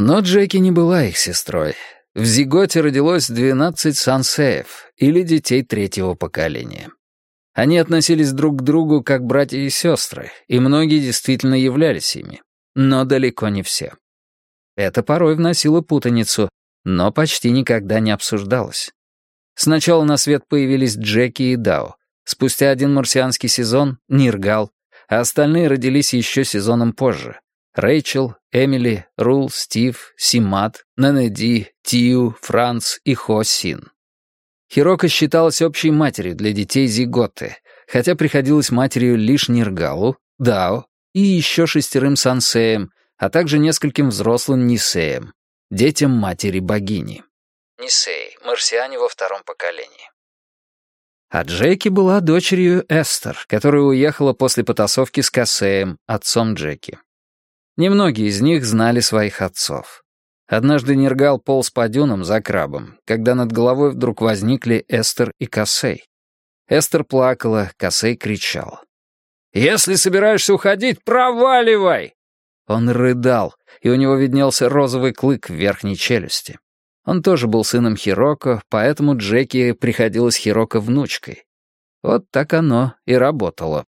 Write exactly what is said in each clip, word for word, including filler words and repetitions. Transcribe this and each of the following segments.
Но Джеки не была их сестрой. В Зиготе родилось двенадцать сансеев, или детей третьего поколения. Они относились друг к другу как братья и сестры, и многие действительно являлись ими, но далеко не все. Это порой вносило путаницу, но почти никогда не обсуждалось. Сначала на свет появились Джеки и Дао, спустя один марсианский сезон — Ниргал, а остальные родились еще сезоном позже. Рэйчел, Эмили, Рул, Стив, Симат, Нанеди, Тию, Франц и Хо Син. Хироко считалась общей матерью для детей Зиготы, хотя приходилась матерью лишь Ниргалу, Дао и еще шестерым сансеям, а также нескольким взрослым нисеям, детям матери-богини. Нисеи, марсиане во втором поколении. А Джеки была дочерью Эстер, которая уехала после потасовки с Кассеем, отцом Джеки. Немногие из них знали своих отцов. Однажды Ниргал полз по дюнам за крабом, когда над головой вдруг возникли Эстер и Кассей. Эстер плакала, Кассей кричал. «Если собираешься уходить, проваливай!» Он рыдал, и у него виднелся розовый клык в верхней челюсти. Он тоже был сыном Хироко, поэтому Джеки приходилось Хироко внучкой. Вот так оно и работало.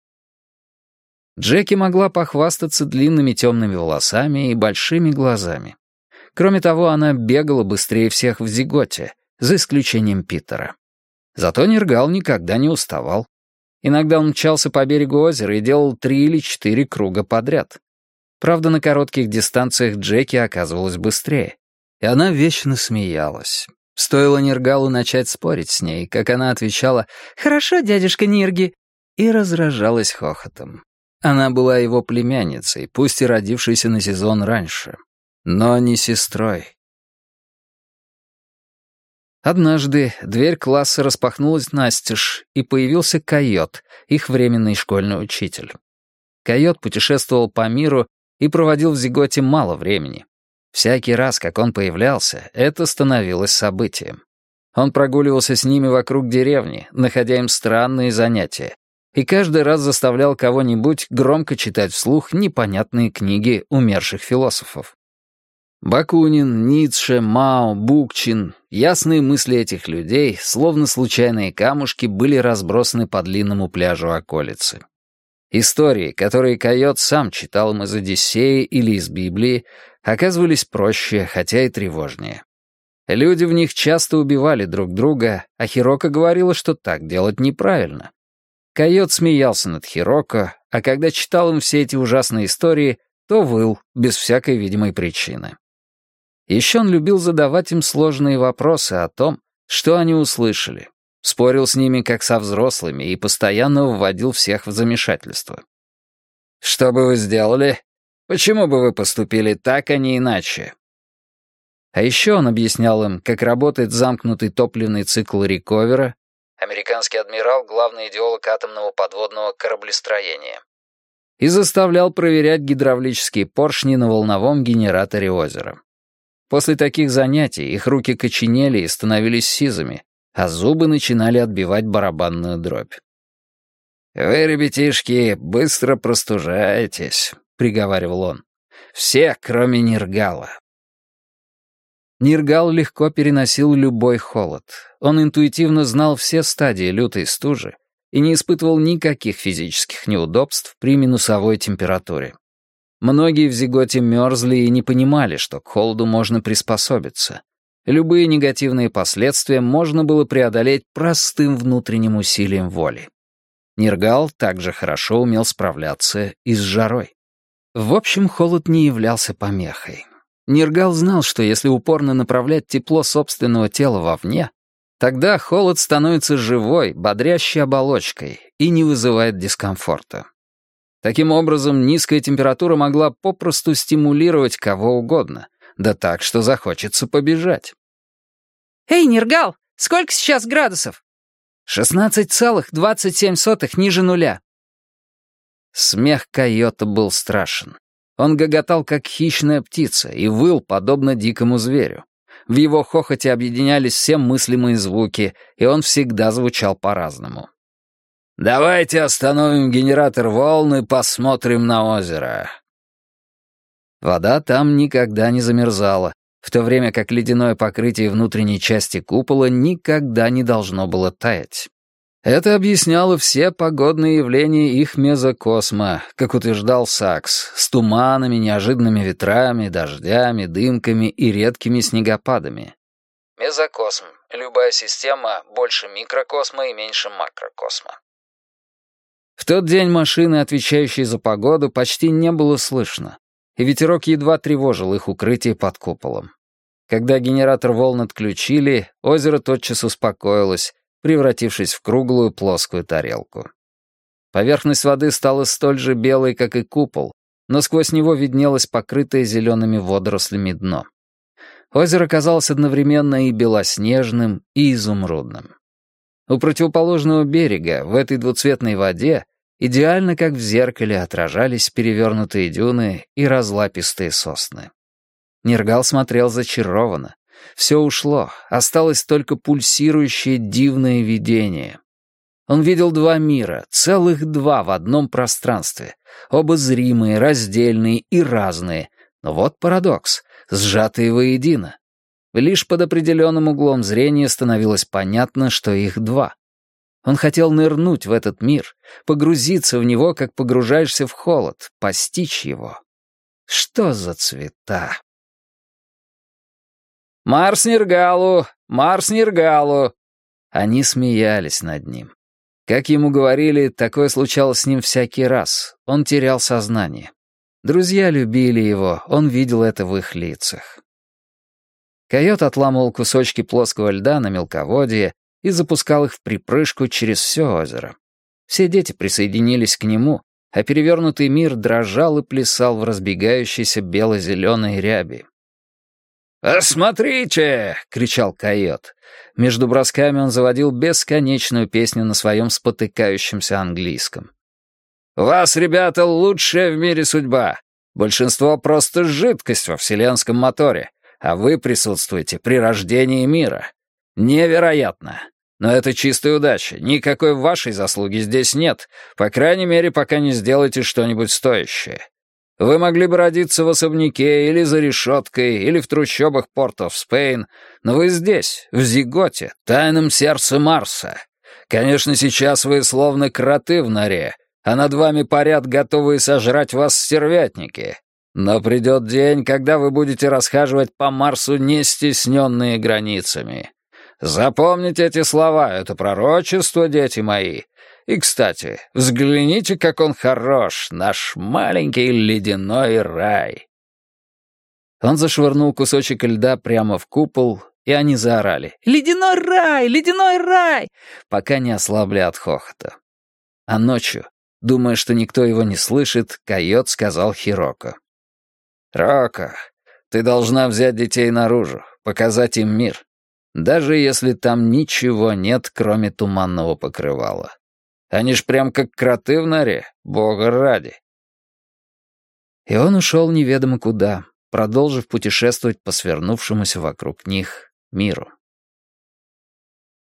Джеки могла похвастаться длинными темными волосами и большими глазами. Кроме того, она бегала быстрее всех в Зиготе, за исключением Питера. Зато Ниргал никогда не уставал. Иногда он мчался по берегу озера и делал три или четыре круга подряд. Правда, на коротких дистанциях Джеки оказывалась быстрее. И она вечно смеялась. Стоило Ниргалу начать спорить с ней, как она отвечала «Хорошо, дядюшка Нирги», и разражалась хохотом. Она была его племянницей, пусть и родившейся на сезон раньше, но не сестрой. Однажды дверь класса распахнулась настежь, и появился Койот, их временный школьный учитель. Койот путешествовал по миру и проводил в Зиготе мало времени. Всякий раз, как он появлялся, это становилось событием. Он прогуливался с ними вокруг деревни, находя им странные занятия, и каждый раз заставлял кого-нибудь громко читать вслух непонятные книги умерших философов. Бакунин, Ницше, Мао, Букчин, ясные мысли этих людей, словно случайные камушки, были разбросаны по длинному пляжу околицы. Истории, которые Койот сам читал им из Одиссеи или из Библии, оказывались проще, хотя и тревожнее. Люди в них часто убивали друг друга, а Хироко говорила, что так делать неправильно. Койот смеялся над Хироко, а когда читал им все эти ужасные истории, то выл, без всякой видимой причины. Еще он любил задавать им сложные вопросы о том, что они услышали. Спорил с ними, как со взрослыми, и постоянно вводил всех в замешательство. «Что бы вы сделали? Почему бы вы поступили так, а не иначе?» А еще он объяснял им, как работает замкнутый топливный цикл Риковера, американский адмирал, главный идеолог атомного подводного кораблестроения, и заставлял проверять гидравлические поршни на волновом генераторе озера. После таких занятий их руки коченели и становились сизыми, а зубы начинали отбивать барабанную дробь. «Вы, ребятишки, быстро простужаетесь», — приговаривал он. «Все, кроме Ниргала». Ниргал легко переносил любой холод. Он интуитивно знал все стадии лютой стужи и не испытывал никаких физических неудобств при минусовой температуре. Многие в Зиготе мерзли и не понимали, что к холоду можно приспособиться. Любые негативные последствия можно было преодолеть простым внутренним усилием воли. Ниргал также хорошо умел справляться и с жарой. В общем, холод не являлся помехой. Ниргал знал, что если упорно направлять тепло собственного тела вовне, тогда холод становится живой, бодрящей оболочкой и не вызывает дискомфорта. Таким образом, низкая температура могла попросту стимулировать кого угодно, да так, что захочется побежать. «Эй, Ниргал, сколько сейчас градусов?» «шестнадцать целых двадцать семь сотых ниже нуля». Смех Койота был страшен. Он гоготал, как хищная птица, и выл, подобно дикому зверю. В его хохоте объединялись все мыслимые звуки, и он всегда звучал по-разному. «Давайте остановим генератор волн и посмотрим на озеро». Вода там никогда не замерзала, в то время как ледяное покрытие внутренней части купола никогда не должно было таять. Это объясняло все погодные явления их мезокосма, как утверждал Сакс, с туманами, неожиданными ветрами, дождями, дымками и редкими снегопадами. Мезокосм — любая система больше микрокосма и меньше макрокосма. В тот день машины, отвечающие за погоду, почти не было слышно, и ветерок едва тревожил их укрытие под куполом. Когда генератор волн отключили, озеро тотчас успокоилось, превратившись в круглую плоскую тарелку. Поверхность воды стала столь же белой, как и купол, но сквозь него виднелось покрытое зелеными водорослями дно. Озеро казалось одновременно и белоснежным, и изумрудным. У противоположного берега, в этой двуцветной воде, идеально как в зеркале отражались перевернутые дюны и разлапистые сосны. Нергал смотрел зачарованно. Все ушло, осталось только пульсирующее дивное видение. Он видел два мира, целых два в одном пространстве, оба зримые, раздельные и разные, но вот парадокс, сжатые воедино. Лишь под определенным углом зрения становилось понятно, что их два. Он хотел нырнуть в этот мир, погрузиться в него, как погружаешься в холод, постичь его. Что за цвета? «Марс Нергалу! Марс Нергалу!» Они смеялись над ним. Как ему говорили, такое случалось с ним всякий раз. Он терял сознание. Друзья любили его, он видел это в их лицах. Койот отламывал кусочки плоского льда на мелководье и запускал их в припрыжку через все озеро. Все дети присоединились к нему, а перевернутый мир дрожал и плясал в разбегающейся бело-зеленой ряби. «Смотрите!» — кричал койот. Между бросками он заводил бесконечную песню на своем спотыкающемся английском. «У вас, ребята, лучшая в мире судьба. Большинство просто жидкость во вселенском моторе, а вы присутствуете при рождении мира. Невероятно! Но это чистая удача. Никакой вашей заслуги здесь нет, по крайней мере, пока не сделаете что-нибудь стоящее. Вы могли бы родиться в особняке или за решеткой, или в трущобах Порт-оф-Спейн, но вы здесь, в Зиготе, тайном сердце Марса. Конечно, сейчас вы словно кроты в норе, а над вами парят готовые сожрать вас стервятники. Но придет день, когда вы будете расхаживать по Марсу, не стесненные границами. Запомните эти слова, это пророчество, дети мои. И, кстати, взгляните, как он хорош, наш маленький ледяной рай». Он зашвырнул кусочек льда прямо в купол, и они заорали «Ледяной рай! Ледяной рай!», пока не ослабли от хохота. А ночью, думая, что никто его не слышит, койот сказал Хироко: «Роко, ты должна взять детей наружу, показать им мир, даже если там ничего нет, кроме туманного покрывала. Они ж прям как кроты в норе, бога ради». И он ушел неведомо куда, продолжив путешествовать по свернувшемуся вокруг них миру.